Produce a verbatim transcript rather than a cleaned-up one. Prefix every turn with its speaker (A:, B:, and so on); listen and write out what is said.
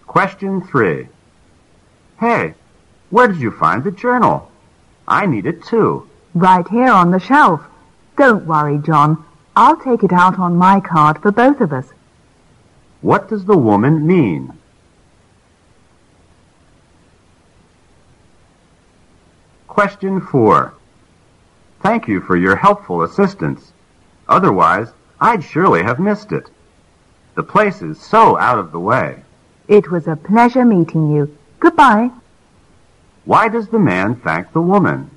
A: Question three. Hey, where did you find the journal? I need it too.
B: Right here on the shelf. Don't worry, John. I'll take it out on my card for both of us.
A: What does the woman mean? Question four. Thank you for your helpful assistance. Otherwise, I'd surely have missed it. The place is so out of the way.
B: It was a pleasure meeting you. Goodbye.
A: Why does the man thank the woman?